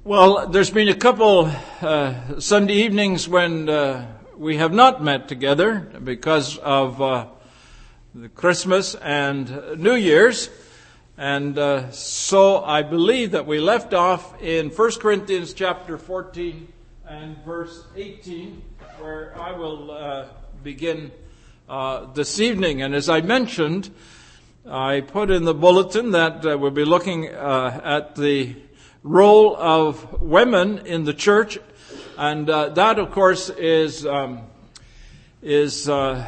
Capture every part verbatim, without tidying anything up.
Well, there's been a couple uh, Sunday evenings when uh, we have not met together because of uh, the Christmas and New Year's. And uh, so I believe that we left off in First Corinthians chapter fourteen and verse eighteen, where I will uh, begin uh, this evening. And as I mentioned, I put in the bulletin that uh, we'll be looking uh, at the role of women in the church, and uh, that, of course, is um, is uh,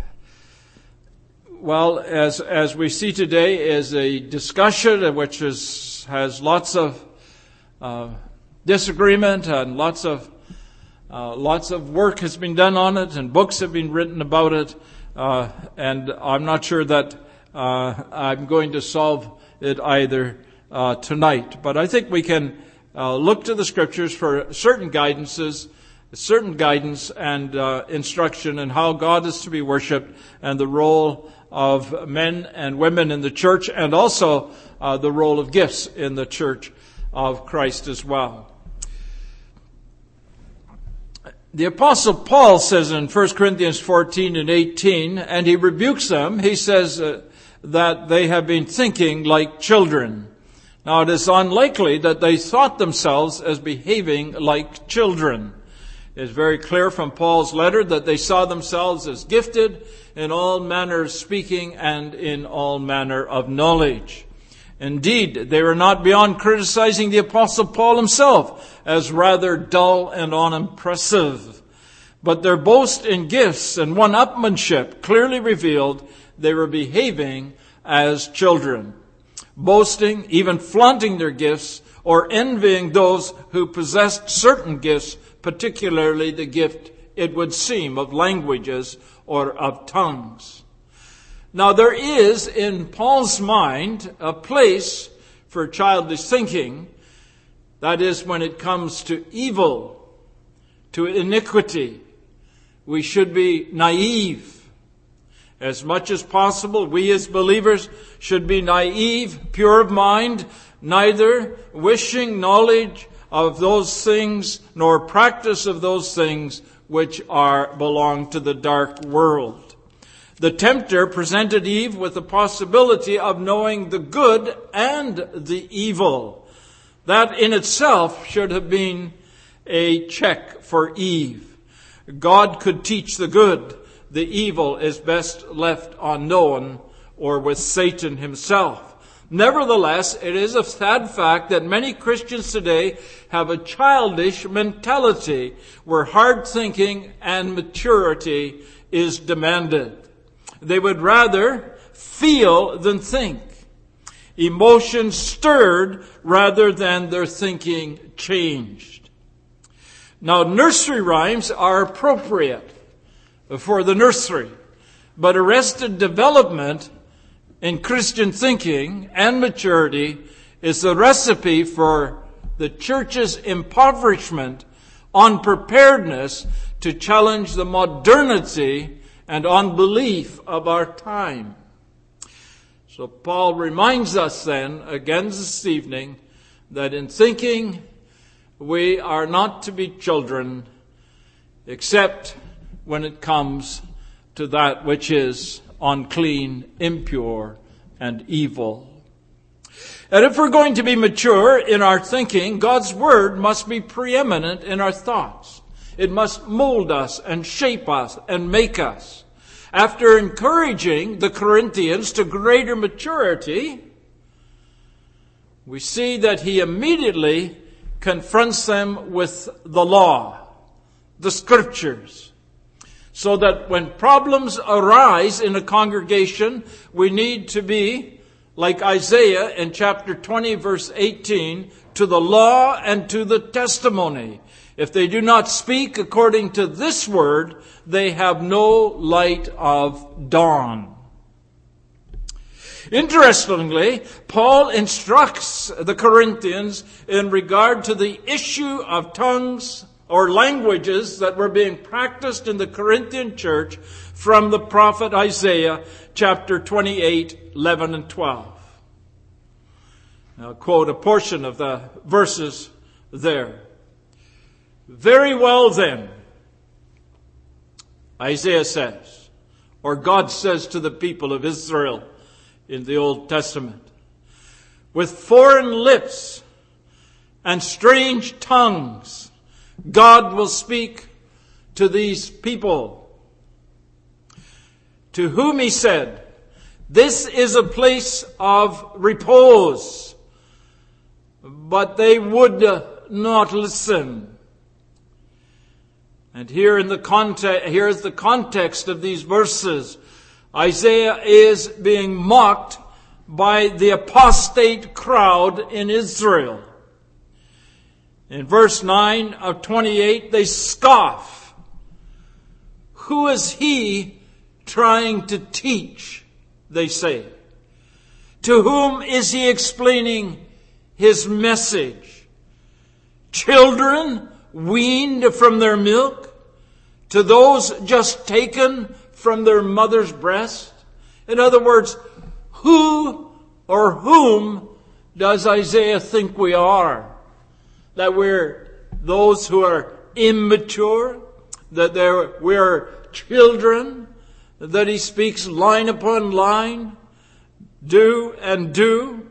well, as as we see today, is a discussion which is has lots of uh, disagreement and lots of uh, lots of work has been done on it, and books have been written about it, uh, and I'm not sure that uh, I'm going to solve it either Uh, tonight. But I think we can uh, look to the Scriptures for certain guidances, certain guidance and uh, instruction in how God is to be worshipped and the role of men and women in the church, and also uh, the role of gifts in the church of Christ as well. The Apostle Paul says in First Corinthians fourteen and eighteen, and he rebukes them, he says uh, that they have been thinking like children. Now, it is unlikely that they thought themselves as behaving like children. It is very clear from Paul's letter that they saw themselves as gifted in all manner of speaking and in all manner of knowledge. Indeed, they were not beyond criticizing the Apostle Paul himself as rather dull and unimpressive. But their boast in gifts and one-upmanship clearly revealed they were behaving as children, boasting, even flaunting their gifts, or envying those who possessed certain gifts, particularly the gift, it would seem, of languages or of tongues. Now, there is in Paul's mind a place for childish thinking. That is, when it comes to evil, to iniquity. We should be naive. As much as possible, we as believers should be naive, pure of mind, neither wishing knowledge of those things nor practice of those things which are belong to the dark world. The tempter presented Eve with the possibility of knowing the good and the evil. That in itself should have been a check for Eve. God could teach the good. The evil is best left unknown or with Satan himself. Nevertheless, it is a sad fact that many Christians today have a childish mentality where hard thinking and maturity is demanded. They would rather feel than think. Emotions stirred rather than their thinking changed. Now, nursery rhymes are appropriate for the nursery, but arrested development in Christian thinking and maturity is the recipe for the church's impoverishment, unpreparedness to challenge the modernity and unbelief of our time. So Paul reminds us then, again this evening, that in thinking we are not to be children, except when it comes to that which is unclean, impure, and evil. And if we're going to be mature in our thinking, God's Word must be preeminent in our thoughts. It must mold us and shape us and make us. After encouraging the Corinthians to greater maturity, we see that he immediately confronts them with the law, the Scriptures, so that when problems arise in a congregation, we need to be, like Isaiah in chapter twenty, verse eighteen, to the law and to the testimony. If they do not speak according to this word, they have no light of dawn. Interestingly, Paul instructs the Corinthians in regard to the issue of tongues or languages that were being practiced in the Corinthian church from the prophet Isaiah, chapter twenty-eight, eleven and twelve. I'll quote a portion of the verses there. Very well then, Isaiah says, or God says to the people of Israel in the Old Testament, with foreign lips and strange tongues, God will speak to these people, to whom he said, this is a place of repose. But they would not listen. And here in the context, here is the context of these verses. Isaiah is being mocked by the apostate crowd in Israel. In verse nine of twenty-eight, they scoff. Who is he trying to teach, they say? To whom is he explaining his message? Children weaned from their milk? To those just taken from their mother's breast? In other words, who or whom does Isaiah think we are? That we're those who are immature? That they're, we're children? That he speaks line upon line? Do and do?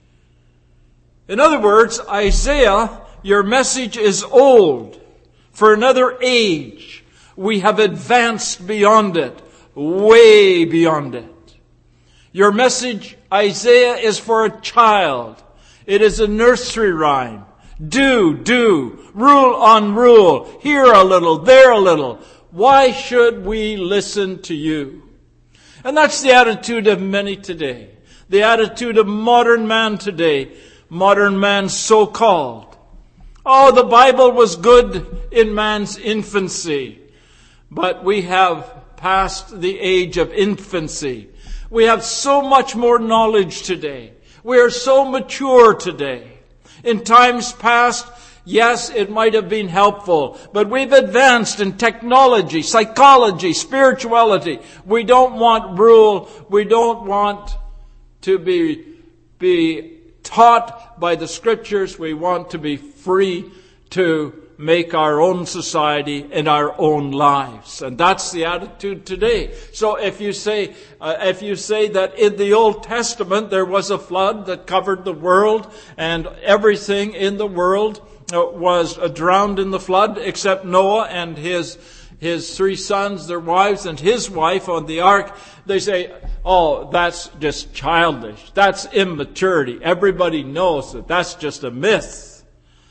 In other words, Isaiah, your message is old. For another age, we have advanced beyond it, way beyond it. Your message, Isaiah, is for a child. It is a nursery rhyme. Do, do, rule on rule, here a little, there a little. Why should we listen to you? And that's the attitude of many today. The attitude of modern man today. Modern man so-called. Oh, the Bible was good in man's infancy. But we have passed the age of infancy. We have so much more knowledge today. We are so mature today. In times past, yes, it might have been helpful, but we've advanced in technology, psychology, spirituality. We don't want rule. We don't want to be, be taught by the Scriptures. We want to be free to make our own society and our own lives. And that's the attitude today. So if you say, uh, if you say that in the Old Testament there was a flood that covered the world and everything in the world uh, was uh, drowned in the flood except Noah and his his three sons, their wives, and his wife on the ark, they say, oh, that's just childish. That's immaturity. Everybody knows that that's just a myth.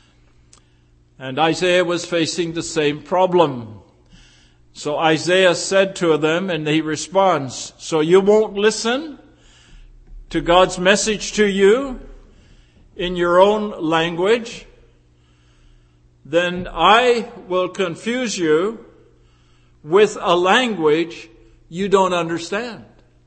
And Isaiah was facing the same problem. So Isaiah said to them, and he responds, so you won't listen to God's message to you in your own language? Then I will confuse you with a language you don't understand.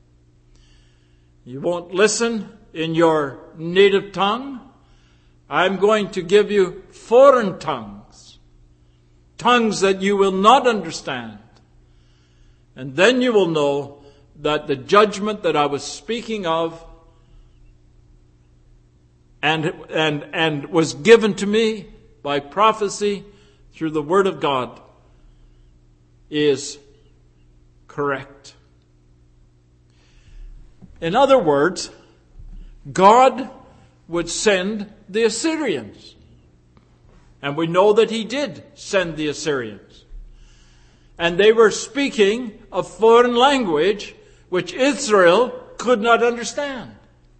You won't listen in your native tongue. I'm going to give you foreign tongues, tongues that you will not understand. And then you will know that the judgment that I was speaking of and, and, and was given to me by prophecy through the Word of God is correct. In other words, God would send the Assyrians. And we know that he did send the Assyrians. And they were speaking a foreign language which Israel could not understand.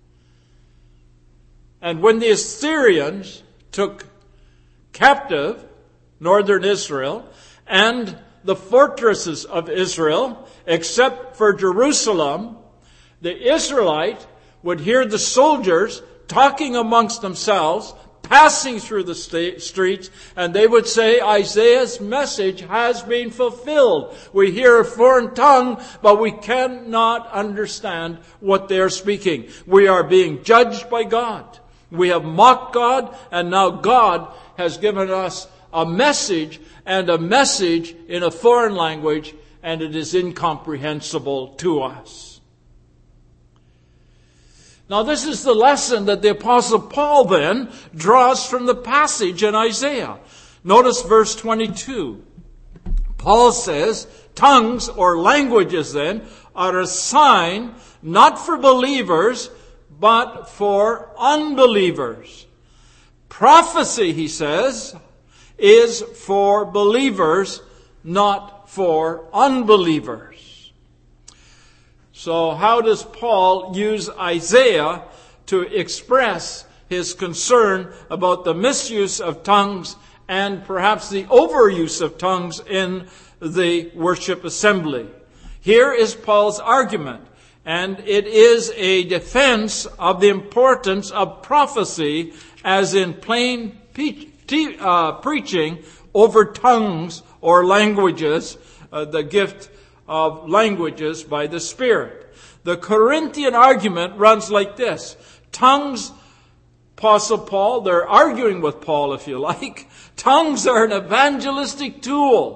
And when the Assyrians took captive northern Israel and the fortresses of Israel, except for Jerusalem, the Israelite would hear the soldiers talking amongst themselves, passing through the st- streets, and they would say, Isaiah's message has been fulfilled. We hear a foreign tongue, but we cannot understand what they are speaking. We are being judged by God. We have mocked God, and now God has given us a message, and a message in a foreign language, and it is incomprehensible to us. Now this is the lesson that the Apostle Paul then draws from the passage in Isaiah. Notice verse twenty-two. Paul says, tongues or languages then are a sign not for believers, but for unbelievers. Prophecy, he says, is for believers, not for unbelievers. So how does Paul use Isaiah to express his concern about the misuse of tongues and perhaps the overuse of tongues in the worship assembly? Here is Paul's argument, and it is a defense of the importance of prophecy as in plain pe- te- uh, preaching over tongues or languages, uh, the gift of languages by the Spirit. The Corinthian argument runs like this. Tongues, Apostle Paul, they're arguing with Paul if you like. Tongues are an evangelistic tool.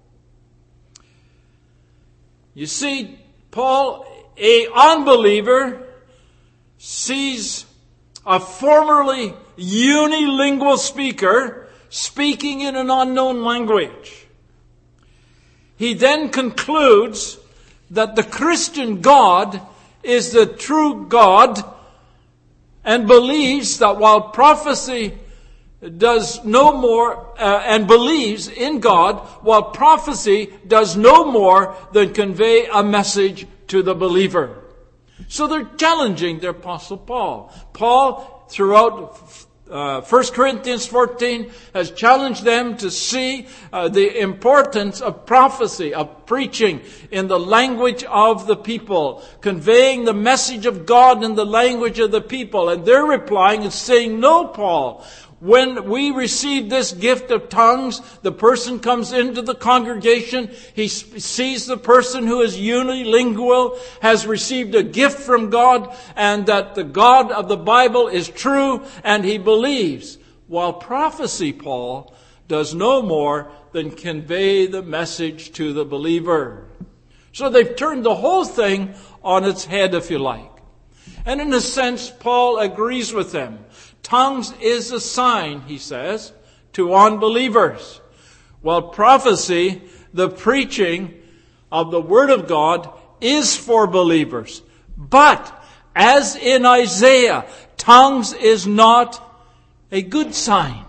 You see, Paul, a unbeliever, sees a formerly unilingual speaker speaking in an unknown language. He then concludes that the Christian God is the true God and believes that while prophecy does no more, uh, and believes in God, while prophecy does no more than convey a message to the believer. So they're challenging the Apostle Paul. Paul, throughout uh, First Corinthians fourteen, has challenged them to see uh, the importance of prophecy, of preaching in the language of the people, conveying the message of God in the language of the people. And they're replying and saying, no, Paul. When we receive this gift of tongues, the person comes into the congregation, he sees the person who is unilingual, has received a gift from God, and that the God of the Bible is true, and he believes. While prophecy, Paul, does no more than convey the message to the believer. So they've turned the whole thing on its head, if you like. And in a sense, Paul agrees with them. Tongues is a sign, he says, to unbelievers. While prophecy, the preaching of the Word of God, is for believers. But, as in Isaiah, tongues is not a good sign,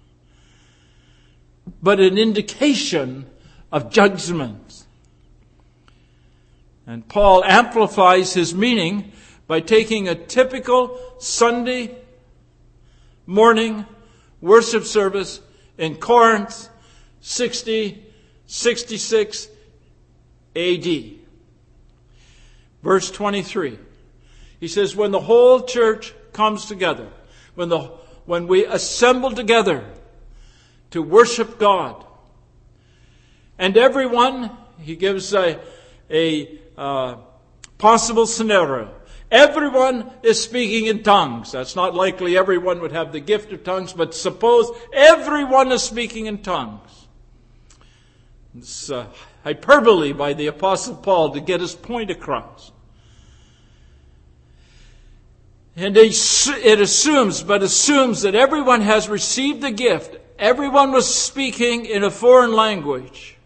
but an indication of judgment. And Paul amplifies his meaning by taking a typical Sunday morning worship service in Corinth, sixty, sixty-six A D. Verse twenty-three. He says, when the whole church comes together, when the when we assemble together to worship God, and everyone, he gives a, a uh, possible scenario. Everyone is speaking in tongues. That's not likely everyone would have the gift of tongues, but suppose everyone is speaking in tongues. It's uh, hyperbole by the Apostle Paul to get his point across. And it assumes, but assumes that everyone has received the gift. Everyone was speaking in a foreign language.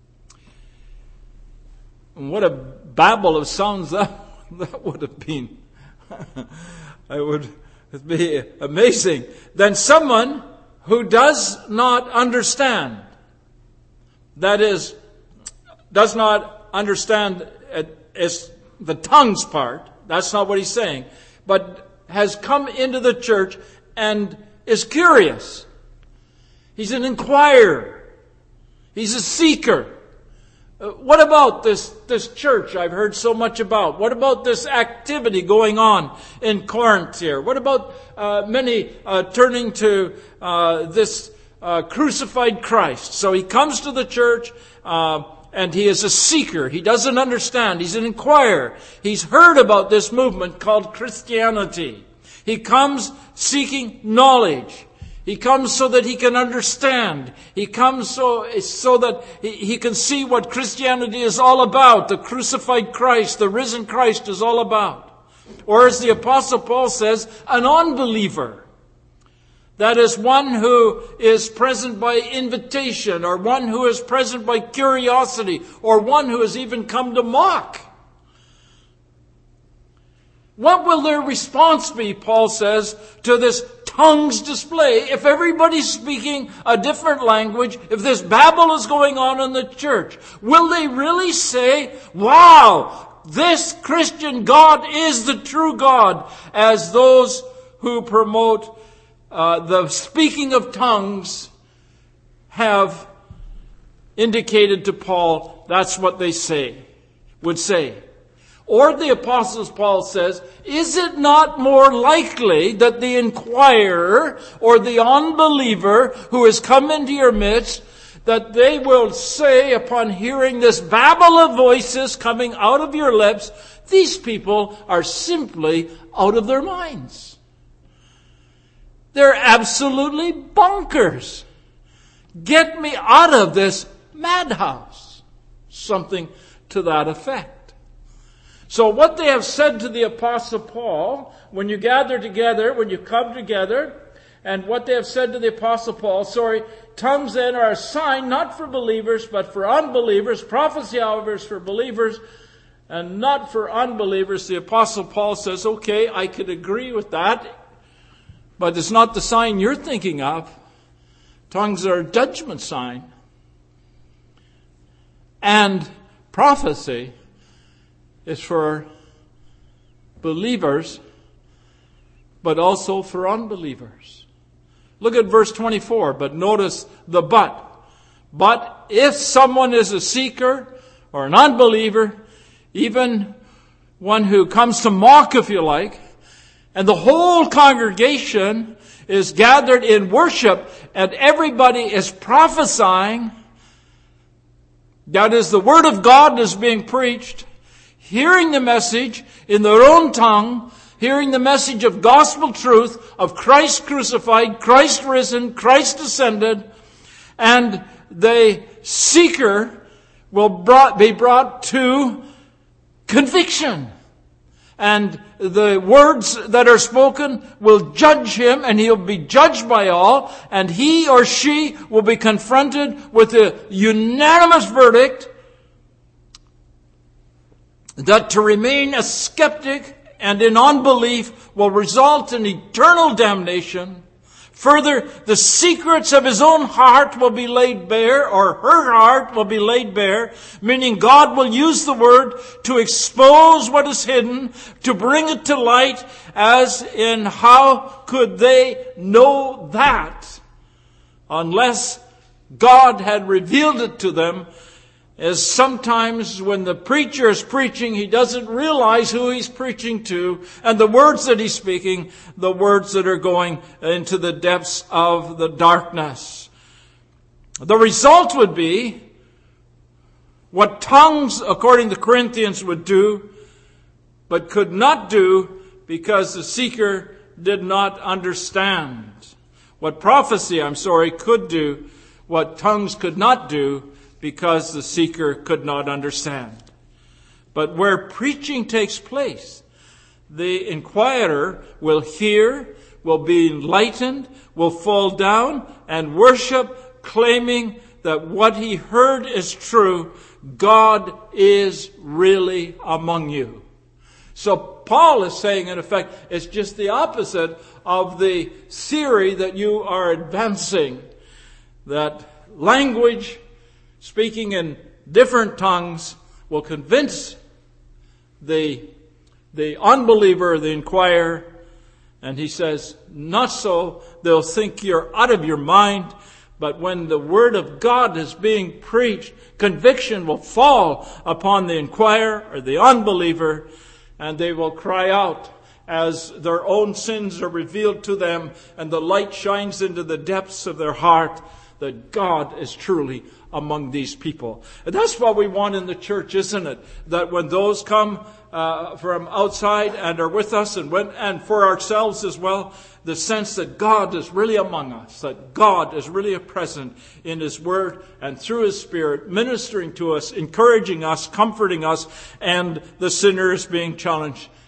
And what a babble of sounds that That would have been, it would be amazing. Then someone who does not understand, that is, does not understand is the tongues part, that's not what he's saying, but has come into the church and is curious. He's an inquirer. He's a seeker. Uh, what about this, this church I've heard so much about? What about this activity going on in Corinth here? What about uh, many uh, turning to uh, this uh, crucified Christ? So he comes to the church uh, and he is a seeker. He doesn't understand. He's an inquirer. He's heard about this movement called Christianity. He comes seeking knowledge. He comes so that he can understand. He comes so, so that he, he can see what Christianity is all about. The crucified Christ, the risen Christ is all about. Or as the Apostle Paul says, an unbeliever. That is one who is present by invitation, or one who is present by curiosity, or one who has even come to mock. What will their response be, Paul says, to this tongues display if everybody's speaking a different language, if this babble is going on in the church? Will they really say, wow, this Christian God is the true God, as those who promote uh, the speaking of tongues have indicated to Paul that's what they say, would say? Or the Apostle Paul says, is it not more likely that the inquirer or the unbeliever who has come into your midst, that they will say upon hearing this babble of voices coming out of your lips, these people are simply out of their minds. They're absolutely bonkers. Get me out of this madhouse. Something to that effect. So what they have said to the Apostle Paul, when you gather together, when you come together, and what they have said to the Apostle Paul, sorry, tongues then are a sign not for believers, but for unbelievers. Prophecy, however, is for believers and not for unbelievers. The Apostle Paul says, okay, I could agree with that, but it's not the sign you're thinking of. Tongues are a judgment sign. And prophecy is for believers, but also for unbelievers. Look at verse twenty-four, but notice the but. But if someone is a seeker or an unbeliever, even one who comes to mock, if you like, and the whole congregation is gathered in worship and everybody is prophesying, that is, the word of God is being preached, hearing the message in their own tongue, hearing the message of gospel truth, of Christ crucified, Christ risen, Christ ascended, and the seeker will brought, be brought to conviction. And the words that are spoken will judge him, and he'll be judged by all, and he or she will be confronted with a unanimous verdict that to remain a skeptic and in unbelief will result in eternal damnation. Further, the secrets of his own heart will be laid bare, or her heart will be laid bare, meaning God will use the word to expose what is hidden, to bring it to light, as in how could they know that unless God had revealed it to them. As sometimes when the preacher is preaching, he doesn't realize who he's preaching to, and the words that he's speaking, the words that are going into the depths of the darkness. The result would be what tongues, according to Corinthians, would do, but could not do because the seeker did not understand. What prophecy, I'm sorry, could do, what tongues could not do, because the seeker could not understand. But where preaching takes place, the inquirer will hear, will be enlightened, will fall down and worship, claiming that what he heard is true. God is really among you. So Paul is saying, in effect, it's just the opposite of the theory that you are advancing, that language, speaking in different tongues, will convince the, the unbeliever, the inquirer, and he says, not so. They'll think you're out of your mind, but when the word of God is being preached, conviction will fall upon the inquirer or the unbeliever, and they will cry out as their own sins are revealed to them, and the light shines into the depths of their heart, that God is truly among these people. And that's what we want in the church, isn't it? That when those come uh, from outside and are with us, and when, and for ourselves as well, the sense that God is really among us, that God is really present in His Word and through His Spirit, ministering to us, encouraging us, comforting us, and the sinner is being challenged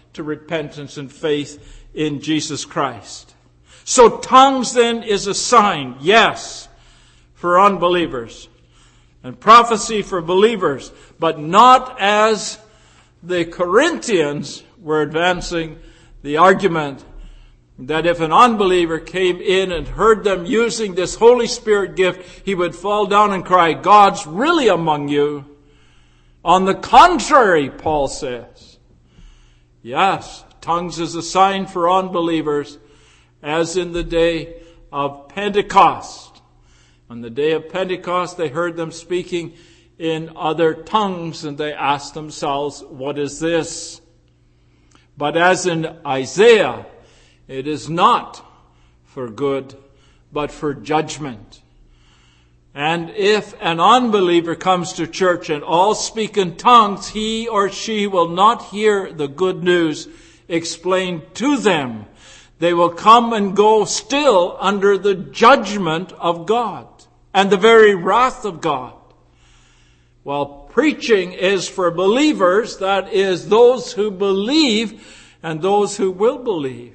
to repentance and faith in Jesus Christ. So tongues then is a sign, yes, for unbelievers, and prophecy for believers, but not as the Corinthians were advancing the argument that if an unbeliever came in and heard them using this Holy Spirit gift, he would fall down and cry, God's really among you. On the contrary, Paul says, yes, tongues is a sign for unbelievers, as in the day of Pentecost. On the day of Pentecost, they heard them speaking in other tongues, and they asked themselves, what is this? But as in Isaiah, it is not for good, but for judgment. And if an unbeliever comes to church and all speak in tongues, he or she will not hear the good news explained to them. They will come and go still under the judgment of God and the very wrath of God. While preaching is for believers, that is those who believe and those who will believe.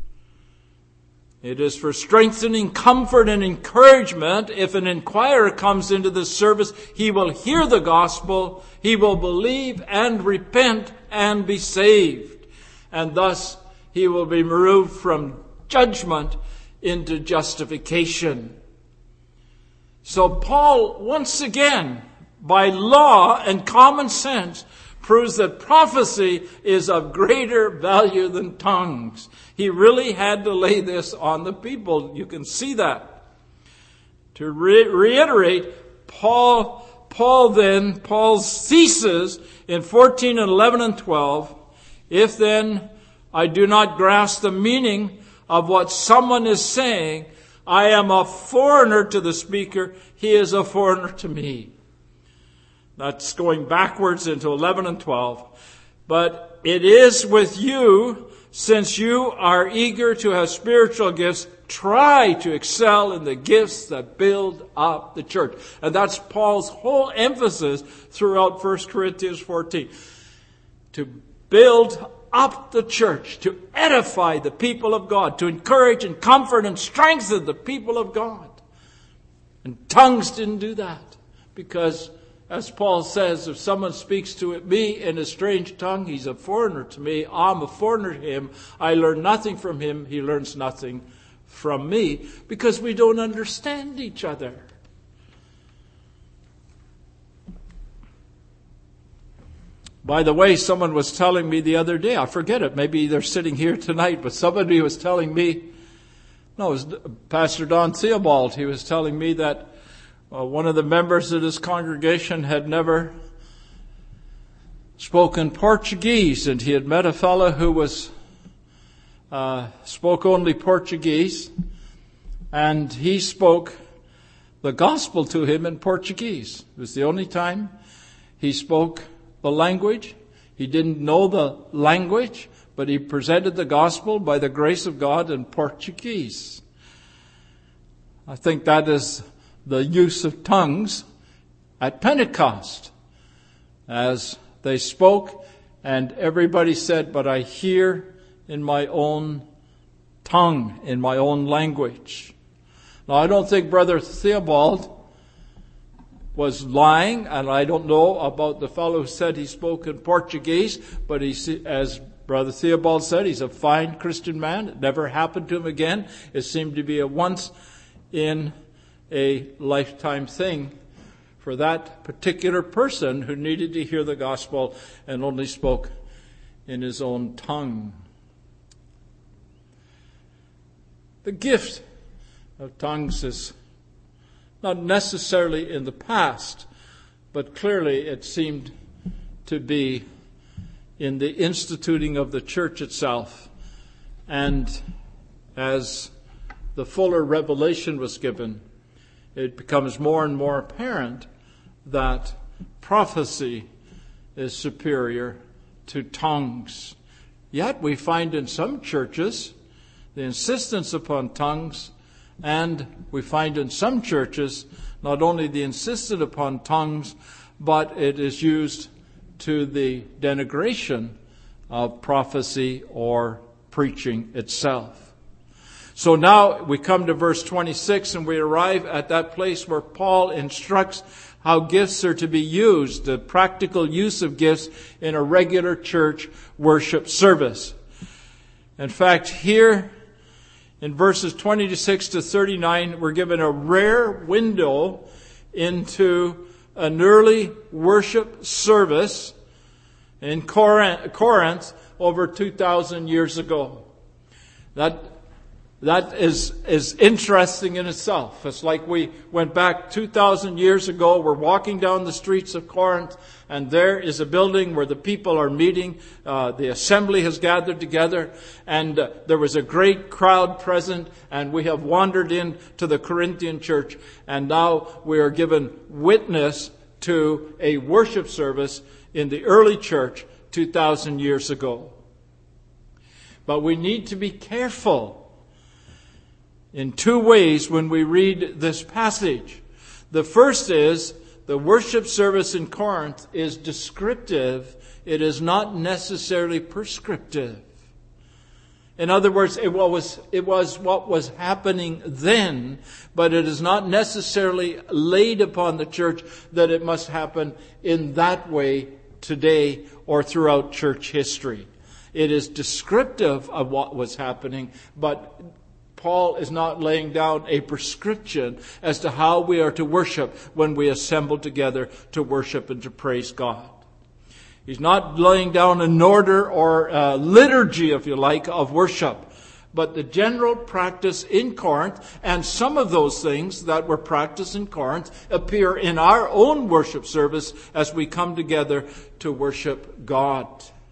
It is for strengthening, comfort, and encouragement. If an inquirer comes into the service, he will hear the gospel, he will believe and repent and be saved. And thus he will be removed from judgment into justification. So Paul, once again, by law and common sense, proves that prophecy is of greater value than tongues. He really had to lay this on the people. You can see that. To re- reiterate, Paul, Paul then, Paul's thesis in fourteen and eleven and twelve, if then I do not grasp the meaning of what someone is saying, I am a foreigner to the speaker, he is a foreigner to me. That's going backwards into eleven and twelve. But it is with you, since you are eager to have spiritual gifts, try to excel in the gifts that build up the church. And that's Paul's whole emphasis throughout First Corinthians fourteen. To build up the church, to edify the people of God, to encourage and comfort and strengthen the people of God. And tongues didn't do that, because as Paul says, if someone speaks to me in a strange tongue, he's a foreigner to me. I'm a foreigner to him. I learn nothing from him. He learns nothing from me, because we don't understand each other. By the way, someone was telling me the other day, I forget it, maybe they're sitting here tonight, but somebody was telling me, no, it was Pastor Don Theobald. He was telling me that Uh, one of the members of this congregation had never spoken Portuguese, and he had met a fellow who was uh, spoke only Portuguese, and he spoke the gospel to him in Portuguese. It was the only time he spoke the language. He didn't know the language, but he presented the gospel by the grace of God in Portuguese. I think that is the use of tongues at Pentecost, as they spoke, and everybody said, but I hear in my own tongue, in my own language. Now, I don't think Brother Theobald was lying, and I don't know about the fellow who said he spoke in Portuguese, but he, as Brother Theobald said, he's a fine Christian man. It never happened to him again. It seemed to be a once in a lifetime thing for that particular person who needed to hear the gospel and only spoke in his own tongue. The gift of tongues is not necessarily in the past, but clearly it seemed to be in the instituting of the church itself. And as the fuller revelation was given, it becomes more and more apparent that prophecy is superior to tongues. Yet we find in some churches the insistence upon tongues, and we find in some churches not only the insistence upon tongues, but it is used to the denigration of prophecy or preaching itself. So now we come to verse twenty-six, and we arrive at that place where Paul instructs how gifts are to be used, the practical use of gifts in a regular church worship service. In fact, here in verses twenty-six to thirty-nine, we're given a rare window into an early worship service in Corinth over two thousand years ago. That That is, is interesting in itself. It's like we went back two thousand years ago. We're walking down the streets of Corinth, and there is a building where the people are meeting. Uh, the assembly has gathered together, and uh, there was a great crowd present, and we have wandered into the Corinthian church, and now we are given witness to a worship service in the early church two thousand years ago. But we need to be careful in two ways when we read this passage. The first is, the worship service in Corinth is descriptive. It is not necessarily prescriptive. In other words, it was, it was what was happening then, but it is not necessarily laid upon the church that it must happen in that way today or throughout church history. It is descriptive of what was happening, but Paul is not laying down a prescription as to how we are to worship when we assemble together to worship and to praise God. He's not laying down an order or a liturgy, if you like, of worship, but the general practice in Corinth, and some of those things that were practiced in Corinth appear in our own worship service as we come together to worship God.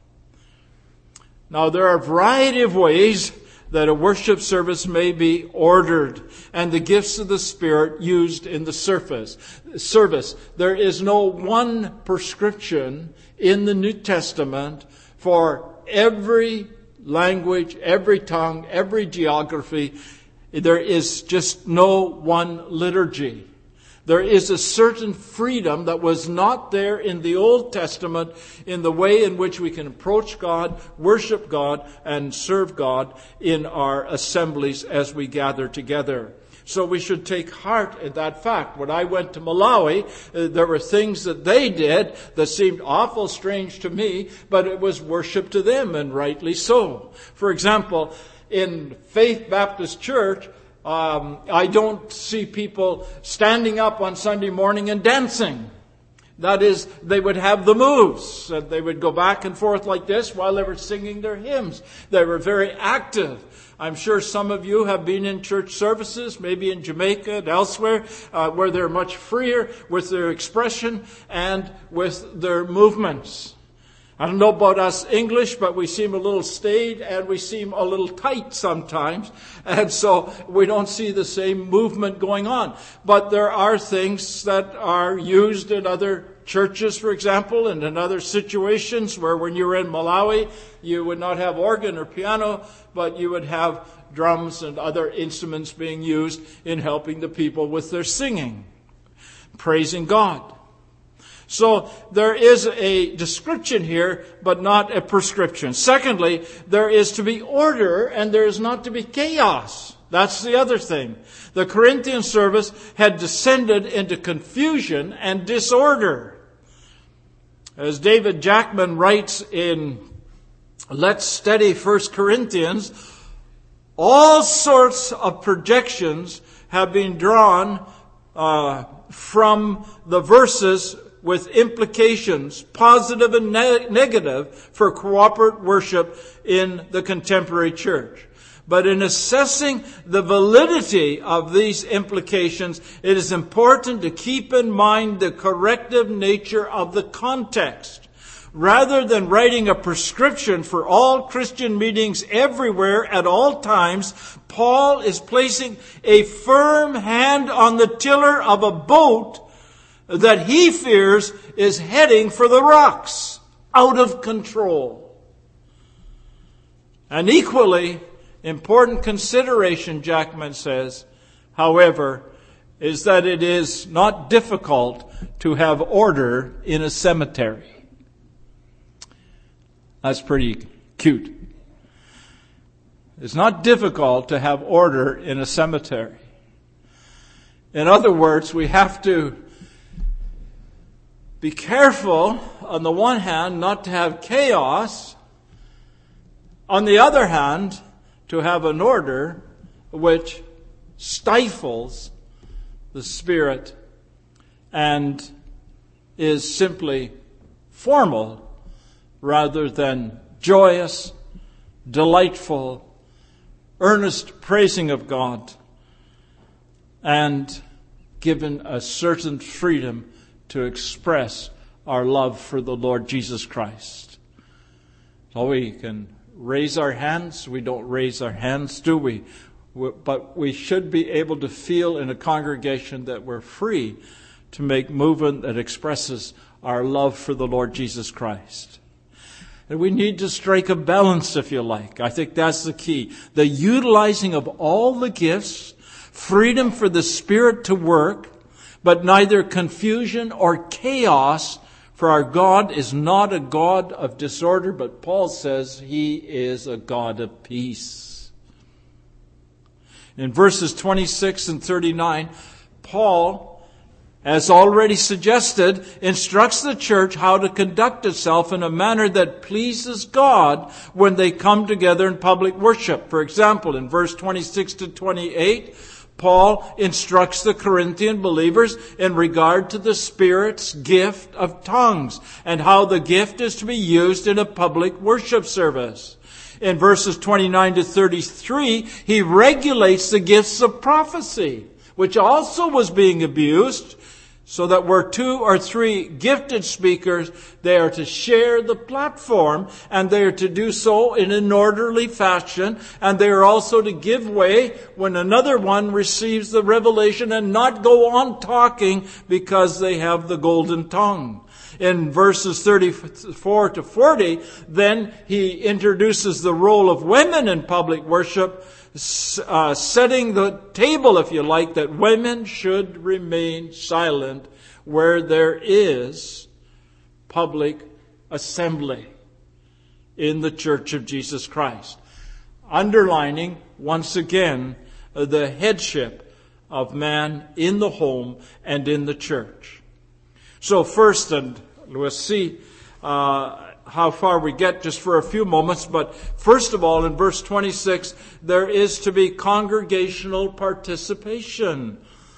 Now, there are a variety of ways that a worship service may be ordered, and the gifts of the Spirit used in the service. Service. There is no one prescription in the New Testament for every language, every tongue, every geography. There is just no one liturgy. There is a certain freedom that was not there in the Old Testament in the way in which we can approach God, worship God, and serve God in our assemblies as we gather together. So we should take heart in that fact. When I went to Malawi, uh, there were things that they did that seemed awful strange to me, but it was worship to them, and rightly so. For example, in Faith Baptist Church, Um, I don't see people standing up on Sunday morning and dancing. That is, they would have the moves. And they would go back and forth like this while they were singing their hymns. They were very active. I'm sure some of you have been in church services, maybe in Jamaica and elsewhere, uh, where they're much freer with their expression and with their movements. I don't know about us English, but we seem a little staid and we seem a little tight sometimes. And so we don't see the same movement going on. But there are things that are used in other churches, for example, and in other situations where when you were in Malawi, you would not have organ or piano, but you would have drums and other instruments being used in helping the people with their singing, praising God. So there is a description here, but not a prescription. Secondly, there is to be order and there is not to be chaos. That's the other thing. The Corinthian service had descended into confusion and disorder. As David Jackman writes in Let's Study First Corinthians, all sorts of projections have been drawn uh, from the verses with implications, positive and ne- negative, for cooperative worship in the contemporary church. But in assessing the validity of these implications, it is important to keep in mind the corrective nature of the context. Rather than writing a prescription for all Christian meetings everywhere at all times, Paul is placing a firm hand on the tiller of a boat that he fears is heading for the rocks, out of control. An equally important consideration, Jackman says, however, is that it is not difficult to have order in a cemetery. That's pretty cute. It's not difficult to have order in a cemetery. In other words, we have to be careful, on the one hand, not to have chaos. On the other hand, to have an order which stifles the spirit and is simply formal rather than joyous, delightful, earnest praising of God, and given a certain freedom to express our love for the Lord Jesus Christ. So we can raise our hands. We don't raise our hands, do we? But we should be able to feel in a congregation that we're free to make movement that expresses our love for the Lord Jesus Christ. And we need to strike a balance, if you like. I think that's the key. The utilizing of all the gifts, freedom for the Spirit to work, but neither confusion or chaos, for our God is not a God of disorder, but Paul says He is a God of peace. In verses twenty-six and thirty-nine, Paul, as already suggested, instructs the church how to conduct itself in a manner that pleases God when they come together in public worship. For example, in verse twenty-six to twenty-eight, Paul instructs the Corinthian believers in regard to the Spirit's gift of tongues and how the gift is to be used in a public worship service. In verses twenty-nine to thirty-three, he regulates the gifts of prophecy, which also was being abused, so that where two or three gifted speakers, they are to share the platform, and they are to do so in an orderly fashion, and they are also to give way when another one receives the revelation and not go on talking because they have the golden tongue. In verses thirty-four to forty, then he introduces the role of women in public worship, Uh, setting the table, if you like, that women should remain silent where there is public assembly in the Church of Jesus Christ. Underlining, once again, the headship of man in the home and in the church. So first, and we'll see uh how far we get just for a few moments, but first of all, in verse twenty-six, there is to be congregational participation.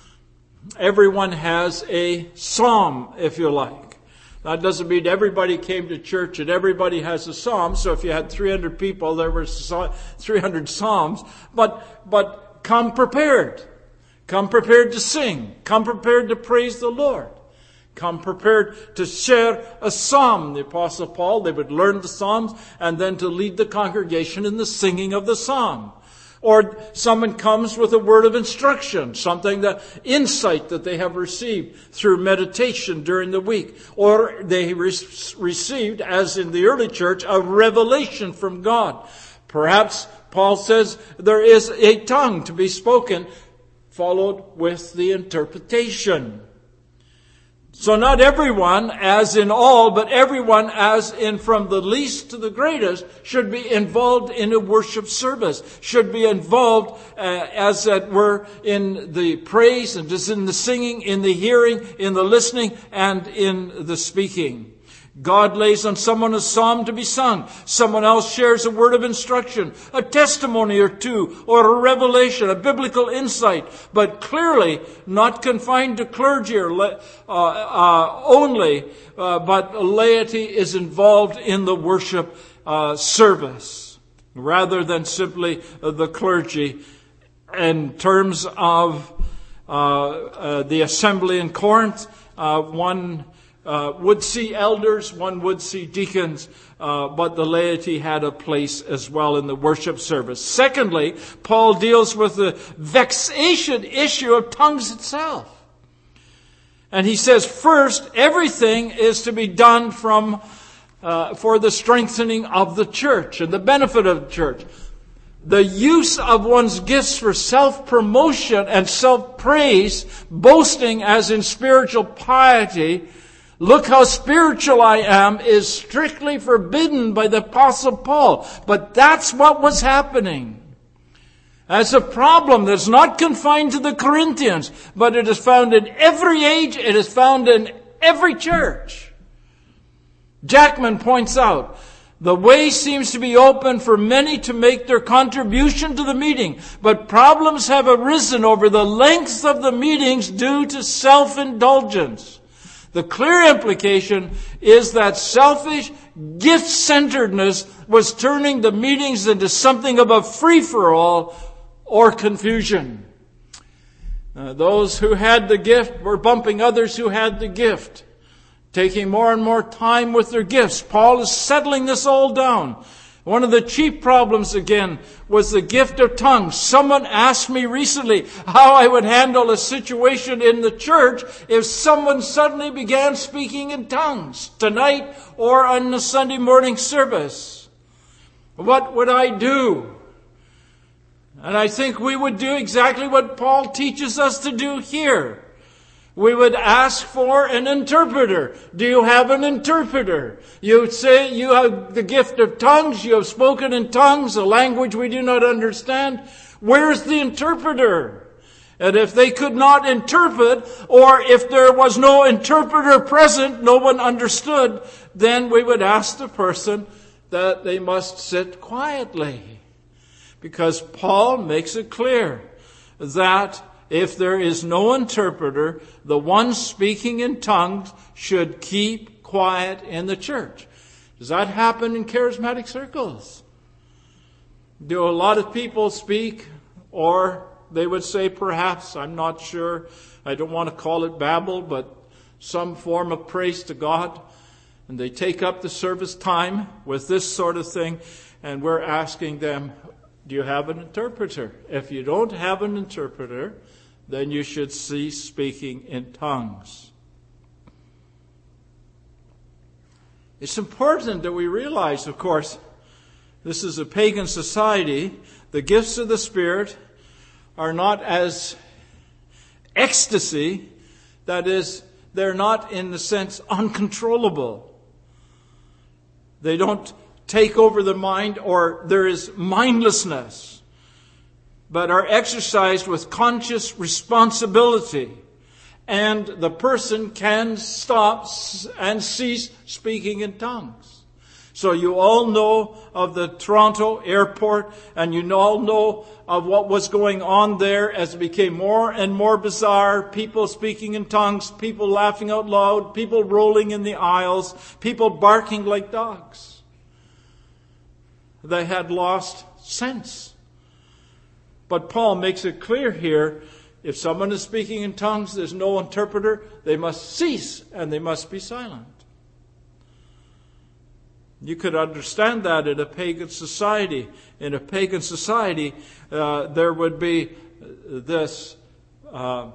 Everyone has a psalm, if you like. That doesn't mean everybody came to church and everybody has a psalm. So if you had three hundred people, there were three hundred psalms. But, but come prepared. Come prepared to sing. Come prepared to praise the Lord. Come prepared to share a psalm. The Apostle Paul, they would learn the psalms and then to lead the congregation in the singing of the psalm. Or someone comes with a word of instruction, something, that insight that they have received through meditation during the week. Or they re- received, as in the early church, a revelation from God. Perhaps, Paul says, there is a tongue to be spoken, followed with the interpretation. So not everyone, as in all, but everyone, as in from the least to the greatest, should be involved in a worship service, should be involved, uh, as it were, in the praise and just in the singing, in the hearing, in the listening, and in the speaking. God lays on someone a psalm to be sung. Someone else shares a word of instruction, a testimony or two, or a revelation, a biblical insight, but clearly not confined to clergy or uh, uh, only, uh, but laity is involved in the worship uh, service rather than simply uh, the clergy. In terms of uh, uh, the assembly in Corinth, uh, one Uh, would see elders, one would see deacons, uh, but the laity had a place as well in the worship service. Secondly, Paul deals with the vexation issue of tongues itself. And he says, first, everything is to be done from uh, for the strengthening of the church and the benefit of the church. The use of one's gifts for self-promotion and self-praise, boasting as in spiritual piety, Look how spiritual I am is strictly forbidden by the Apostle Paul. But that's what was happening. That's a problem that's not confined to the Corinthians, but it is found in every age. It is found in every church. Jackman points out, the way seems to be open for many to make their contribution to the meeting, but problems have arisen over the length of the meetings due to self-indulgence. The clear implication is that selfish, gift-centeredness was turning the meetings into something of a free-for-all or confusion. Uh, those who had the gift were bumping others who had the gift, taking more and more time with their gifts. Paul is settling this all down. One of the chief problems, again, was the gift of tongues. Someone asked me recently how I would handle a situation in the church if someone suddenly began speaking in tongues tonight or on the Sunday morning service. What would I do? And I think we would do exactly what Paul teaches us to do here. We would ask for an interpreter. Do you have an interpreter? You would say you have the gift of tongues. You have spoken in tongues, a language we do not understand. Where's the interpreter? And if they could not interpret, or if there was no interpreter present, no one understood, then we would ask the person that they must sit quietly. Because Paul makes it clear that if there is no interpreter, the one speaking in tongues should keep quiet in the church. Does that happen in charismatic circles? Do a lot of people speak, or they would say perhaps, I'm not sure, I don't want to call it babble, but some form of praise to God, and they take up the service time with this sort of thing, and we're asking them, do you have an interpreter? If you don't have an interpreter, then you should cease speaking in tongues. It's important that we realize, of course, this is a pagan society. The gifts of the Spirit are not as ecstasy. That is, they're not in the sense uncontrollable. They don't take over the mind, or there is mindlessness, but are exercised with conscious responsibility. And the person can stop and cease speaking in tongues. So you all know of the Toronto airport, and you all know of what was going on there as it became more and more bizarre. People speaking in tongues, people laughing out loud, people rolling in the aisles, people barking like dogs. They had lost sense. But Paul makes it clear here, if someone is speaking in tongues, there's no interpreter, they must cease and they must be silent. You could understand that in a pagan society. In a pagan society, uh, there would be this uh,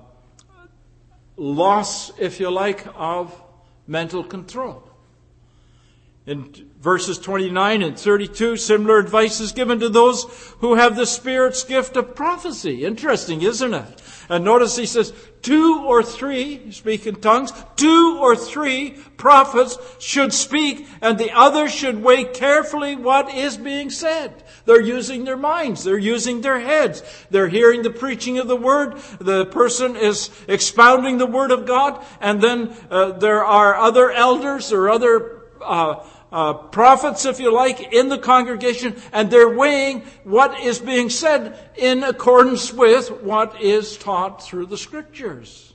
loss, if you like, of mental control. In verses twenty-nine and thirty-two, similar advice is given to those who have the Spirit's gift of prophecy. Interesting, isn't it? And notice he says, two or three speak in tongues, two or three prophets should speak, and the others should weigh carefully what is being said. They're using their minds. They're using their heads. They're hearing the preaching of the Word. The person is expounding the Word of God, and then uh, there are other elders or other uh Uh, prophets, if you like, in the congregation, and they're weighing what is being said in accordance with what is taught through the Scriptures.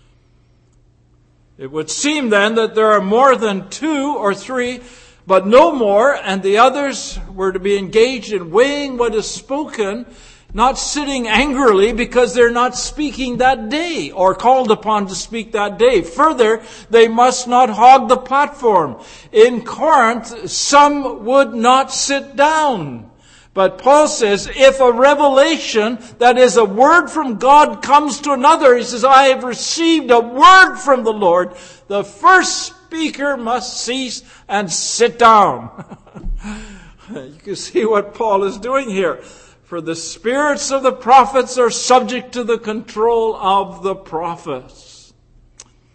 It would seem then that there are more than two or three, but no more, and the others were to be engaged in weighing what is spoken, not sitting angrily because they're not speaking that day or called upon to speak that day. Further, they must not hog the platform. In Corinth, some would not sit down. But Paul says, if a revelation, that is a word from God, comes to another, he says, I have received a word from the Lord, the first speaker must cease and sit down. You can see what Paul is doing here. For the spirits of the prophets are subject to the control of the prophets.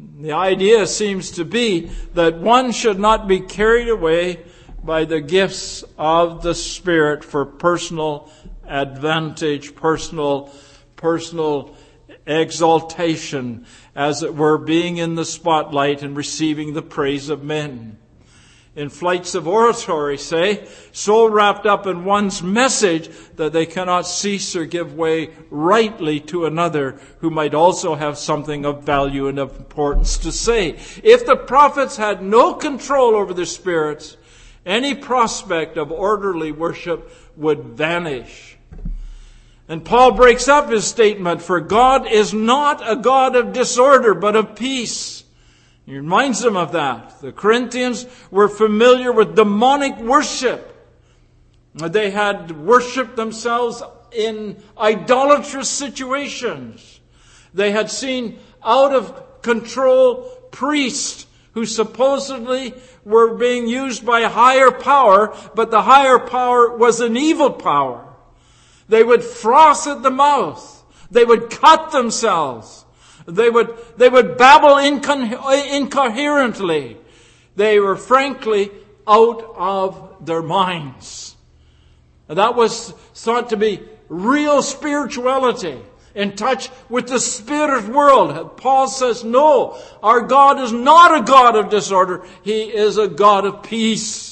The idea seems to be that one should not be carried away by the gifts of the Spirit for personal advantage, personal, personal exaltation, as it were, being in the spotlight and receiving the praise of men. In flights of oratory, say, so wrapped up in one's message that they cannot cease or give way rightly to another who might also have something of value and of importance to say. If the prophets had no control over their spirits, any prospect of orderly worship would vanish. And Paul breaks up his statement, for God is not a God of disorder, but of peace. He reminds them of that. The Corinthians were familiar with demonic worship. They had worshipped themselves in idolatrous situations. They had seen out of control priests who supposedly were being used by a higher power, but the higher power was an evil power. They would froth at the mouth. They would cut themselves. They would, they would babble inco- incoherently. They were frankly out of their minds. And that was thought to be real spirituality, in touch with the spirit world. Paul says, no, our God is not a God of disorder. He is a God of peace.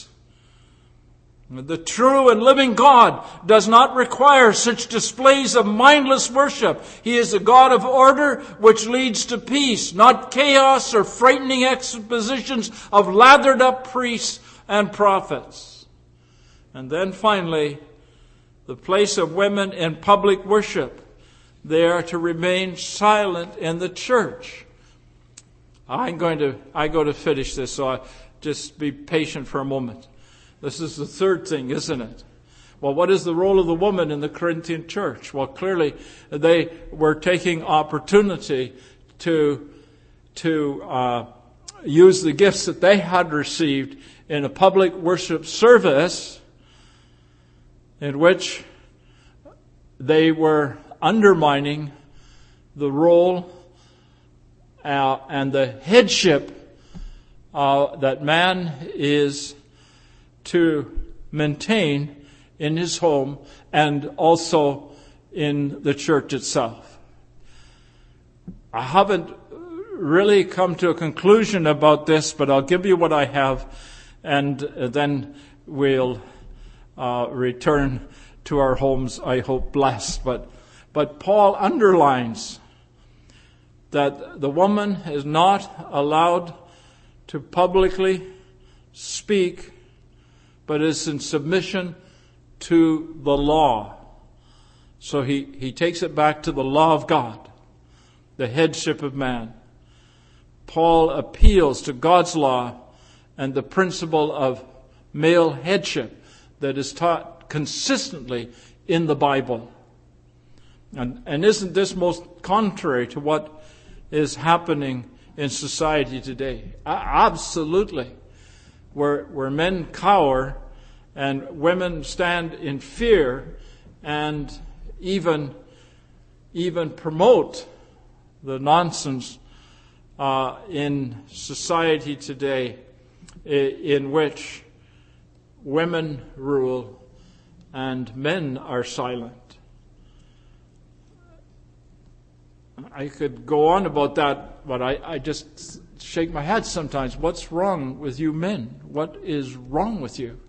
The true and living God does not require such displays of mindless worship. He is a God of order which leads to peace, not chaos or frightening expositions of lathered up priests and prophets. And then finally, the place of women in public worship. They are to remain silent in the church. I'm going to, I go to finish this, so I just be patient for a moment. This is the third thing, isn't it? Well, what is the role of the woman in the Corinthian church? Well, clearly they were taking opportunity to, to uh, use the gifts that they had received in a public worship service in which they were undermining the role uh, and the headship uh, that man is to maintain in his home and also in the church itself. I haven't really come to a conclusion about this, but I'll give you what I have, and then we'll uh, return to our homes, I hope, blessed. But, but Paul underlines that the woman is not allowed to publicly speak, but is in submission to the law. So he, he takes it back to the law of God, the headship of man. Paul appeals to God's law and the principle of male headship that is taught consistently in the Bible. And, and isn't this most contrary to what is happening in society today? Absolutely. Where, where men cower and women stand in fear and even, even promote the nonsense uh, in society today in which women rule and men are silent. I could go on about that, but I, I just shake my head sometimes. What's wrong with you men? What is wrong with you?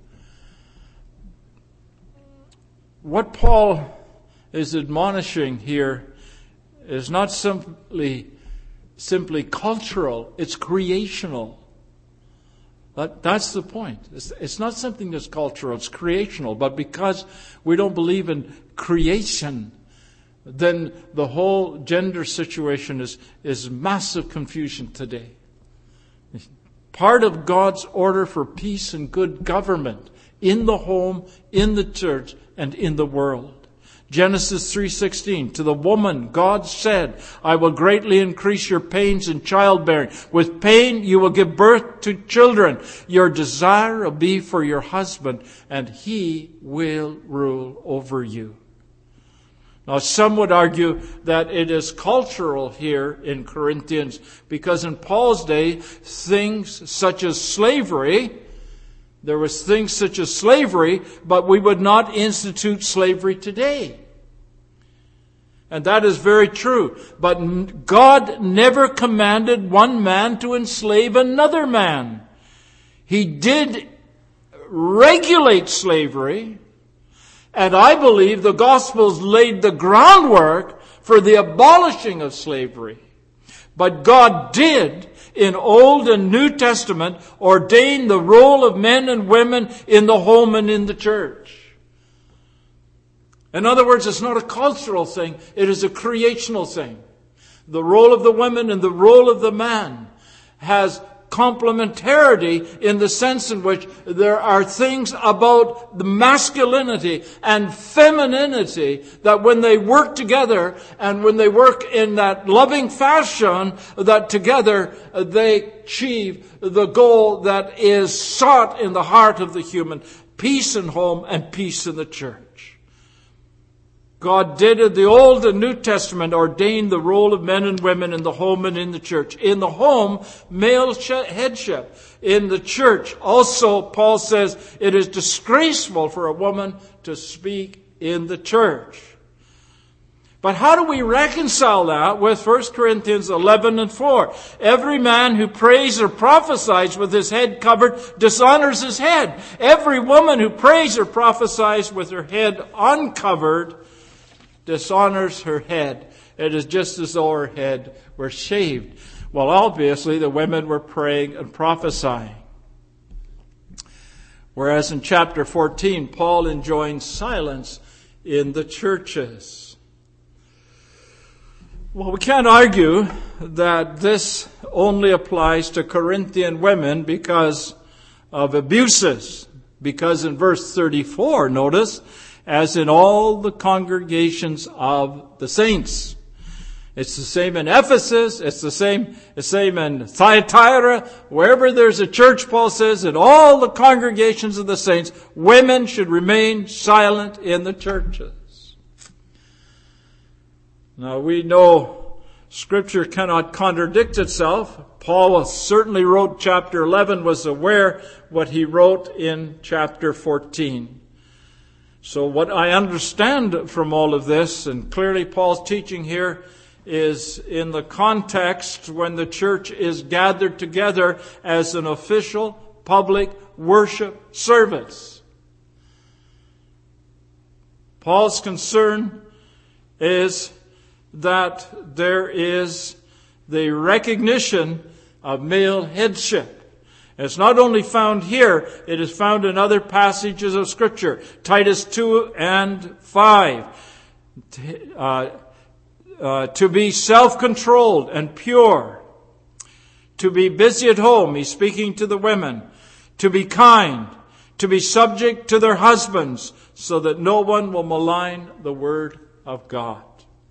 What Paul is admonishing here is not simply simply cultural, it's creational. That, that's the point. It's, it's not something that's cultural, it's creational. But because we don't believe in creation, then the whole gender situation is, is massive confusion today. Part of God's order for peace and good government in the home, in the church, and in the world. Genesis three sixteen, to the woman God said, I will greatly increase your pains in childbearing. With pain you will give birth to children. Your desire will be for your husband, and he will rule over you. Now, some would argue that it is cultural here in Corinthians, because in Paul's day, things such as slavery, there was things such as slavery, but we would not institute slavery today. And that is very true. But God never commanded one man to enslave another man. He did regulate slavery, and I believe the Gospels laid the groundwork for the abolishing of slavery. But God did, in Old and New Testament, ordain the role of men and women in the home and in the church. In other words, it's not a cultural thing, it is a creational thing. The role of the women and the role of the man has complementarity in the sense in which there are things about the masculinity and femininity that when they work together and when they work in that loving fashion, that together they achieve the goal that is sought in the heart of the human, peace in home and peace in the church. God did in the Old and New Testament ordain the role of men and women in the home and in the church. In the home, male headship. In the church, also, Paul says, it is disgraceful for a woman to speak in the church. But how do we reconcile that with First Corinthians eleven and four? Every man who prays or prophesies with his head covered dishonors his head. Every woman who prays or prophesies with her head uncovered dishonors her head. It is just as though her head were shaved. Well, obviously, the women were praying and prophesying. Whereas in chapter fourteen, Paul enjoins silence in the churches. Well, we can't argue that this only applies to Corinthian women because of abuses. Because in verse thirty-four, notice, as in all the congregations of the saints. It's the same in Ephesus. It's the same, the same in Thyatira. Wherever there's a church, Paul says, in all the congregations of the saints, women should remain silent in the churches. Now, we know Scripture cannot contradict itself. Paul certainly wrote chapter eleven, was aware what he wrote in chapter fourteen. So what I understand from all of this, and clearly Paul's teaching here, is in the context when the church is gathered together as an official public worship service. Paul's concern is that there is the recognition of male headship. It's not only found here, it is found in other passages of Scripture. Titus two and five. Uh, uh, to be self-controlled and pure. To be busy at home. He's speaking to the women. To be kind. To be subject to their husbands, so that no one will malign the word of God.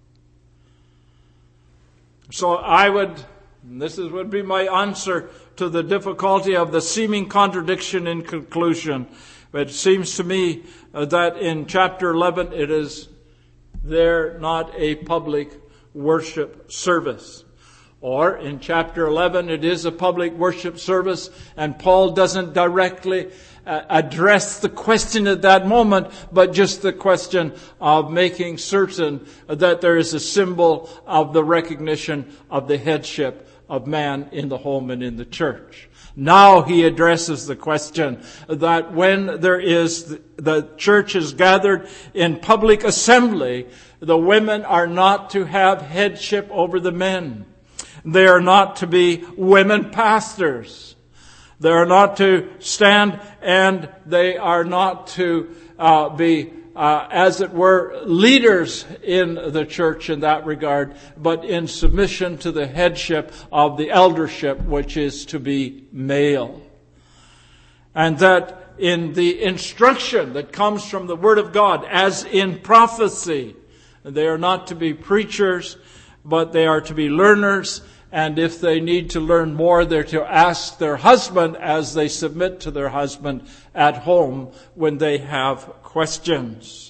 So I would, and this is, would be my answer to the difficulty of the seeming contradiction in conclusion. But it seems to me uh, that in chapter eleven it is there not a public worship service. Or in chapter eleven it is a public worship service, and Paul doesn't directly uh, address the question at that moment, but just the question of making certain that there is a symbol of the recognition of the headship of man in the home and in the church. Now he addresses the question that when there is, the church is gathered in public assembly, the women are not to have headship over the men. They are not to be women pastors. They are not to stand, and they are not to uh, be Uh, as it were, leaders in the church in that regard, but in submission to the headship of the eldership, which is to be male. And that in the instruction that comes from the Word of God, as in prophecy, they are not to be preachers, but they are to be learners. And if they need to learn more, they're to ask their husband as they submit to their husband at home when they have questions.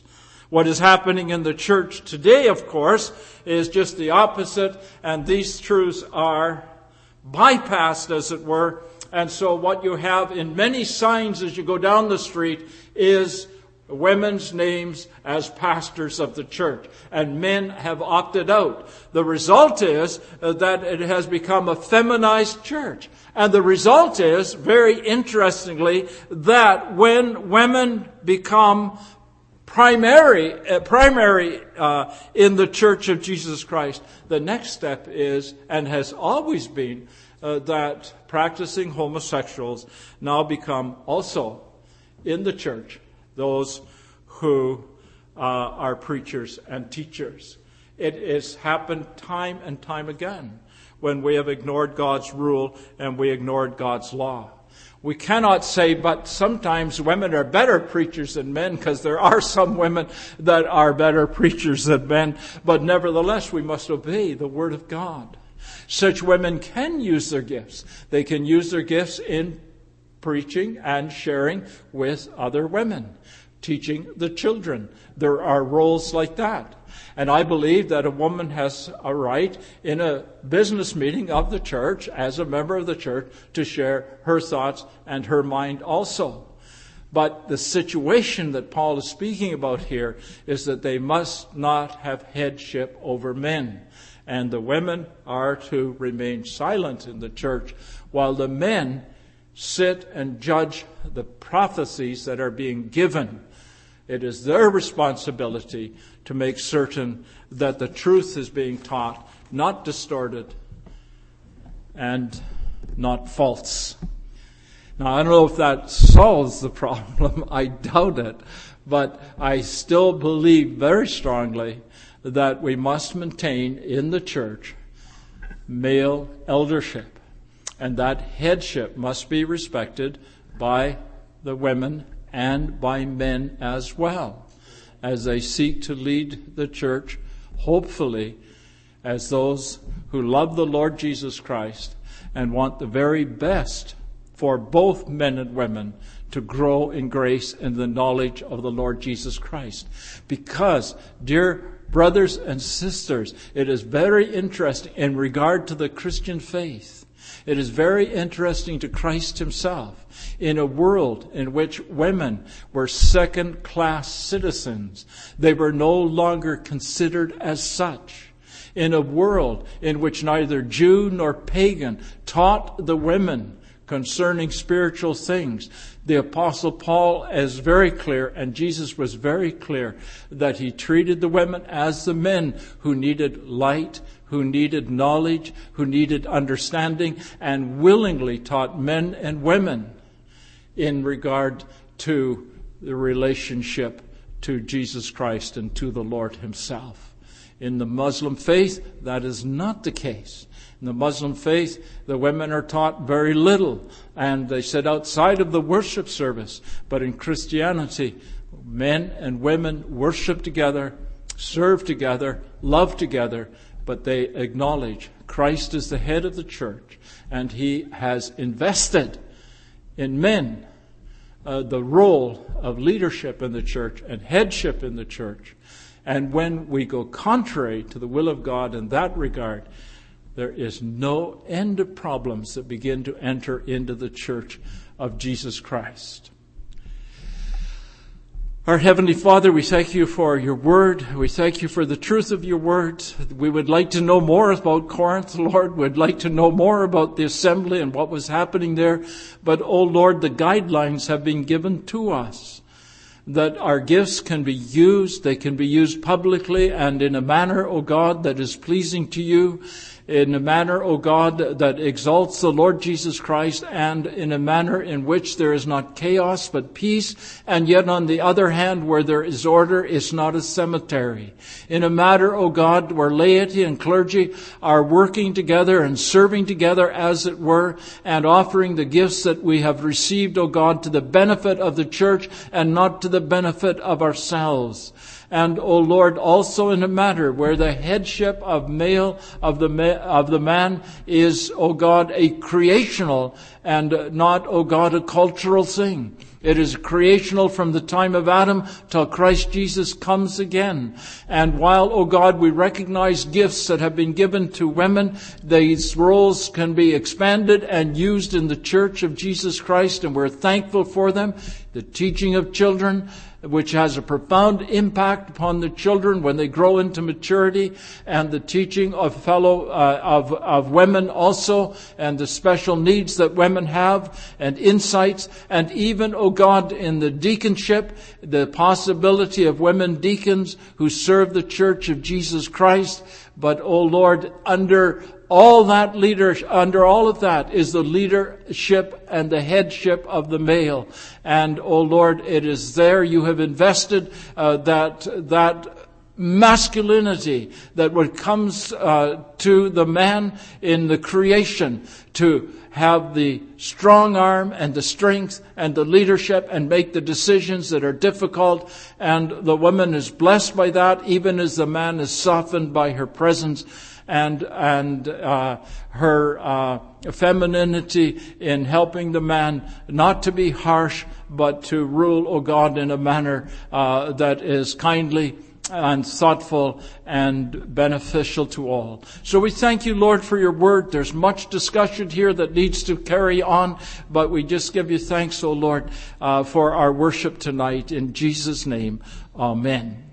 What is happening in the church today, of course, is just the opposite, and these truths are bypassed, as it were. And so what you have in many signs as you go down the street is women's names as pastors of the church, and men have opted out. The result is uh, that it has become a feminized church. And the result is, very interestingly, that when women become primary uh, primary uh, in the Church of Jesus Christ, the next step is, and has always been, uh, that practicing homosexuals now become also in the church those who uh, are preachers and teachers. It has happened time and time again when we have ignored God's rule and we ignored God's law. We cannot say, but sometimes women are better preachers than men, because there are some women that are better preachers than men. But nevertheless, we must obey the Word of God. Such women can use their gifts. They can use their gifts in preaching and sharing with other women, teaching the children. There are roles like that. And I believe that a woman has a right in a business meeting of the church, as a member of the church, to share her thoughts and her mind also. But the situation that Paul is speaking about here is that they must not have headship over men. And the women are to remain silent in the church while the men sit and judge the prophecies that are being given. It is their responsibility to make certain that the truth is being taught, not distorted and not false. Now, I don't know if that solves the problem. I doubt it. But I still believe very strongly that we must maintain in the church male eldership. And that headship must be respected by the women and by men as well, as they seek to lead the church, hopefully, as those who love the Lord Jesus Christ and want the very best for both men and women to grow in grace and the knowledge of the Lord Jesus Christ. Because, dear brothers and sisters, it is very interesting in regard to the Christian faith. It is very interesting to Christ himself. In a world in which women were second-class citizens, they were no longer considered as such. In a world in which neither Jew nor pagan taught the women concerning spiritual things, the Apostle Paul is very clear, and Jesus was very clear, that he treated the women as the men who needed light, who needed knowledge, who needed understanding, and willingly taught men and women in regard to the relationship to Jesus Christ and to the Lord himself. In the Muslim faith, that is not the case. In the Muslim faith, the women are taught very little, and they sit outside of the worship service. But in Christianity, men and women worship together, serve together, love together, but they acknowledge Christ is the head of the church, and he has invested in men uh, the role of leadership in the church and headship in the church. And when we go contrary to the will of God in that regard, there is no end of problems that begin to enter into the church of Jesus Christ. Our Heavenly Father, we thank you for your word. We thank you for the truth of your word. We would like to know more about Corinth, Lord. We'd like to know more about the assembly and what was happening there. But, oh Lord, the guidelines have been given to us, that our gifts can be used. They can be used publicly and in a manner, O God, that is pleasing to you, in a manner, O God, that exalts the Lord Jesus Christ, and in a manner in which there is not chaos but peace, and yet on the other hand, where there is order, is not a cemetery. In a matter, O God, where laity and clergy are working together and serving together, as it were, and offering the gifts that we have received, O God, to the benefit of the church and not to the benefit of ourselves. And, O Lord, also in a matter where the headship of male, of the ma- of the man is, O God, a creational and not, O God, a cultural thing. It is creational from the time of Adam till Christ Jesus comes again. And while, O God, we recognize gifts that have been given to women, these roles can be expanded and used in the Church of Jesus Christ, and we're thankful for them. The teaching of children, which has a profound impact upon the children when they grow into maturity, and the teaching of fellow uh, of of women also, and the special needs that women have, and insights, and even, oh God, in the deaconship, the possibility of women deacons who serve the Church of Jesus Christ. But, oh Lord, under all that leader, under all of that is the leadership and the headship of the male. And, oh Lord, it is there you have invested uh, that that masculinity that what comes uh, to the man in the creation, to have the strong arm and the strength and the leadership and make the decisions that are difficult. And the woman is blessed by that, even as the man is softened by her presence and and uh, her uh, femininity in helping the man not to be harsh, but to rule, O God, in a manner uh, that is kindly and thoughtful and beneficial to all. So we thank you, Lord, for your word. There's much discussion here that needs to carry on, but we just give you thanks, O Lord, uh, for our worship tonight. In Jesus' name, amen.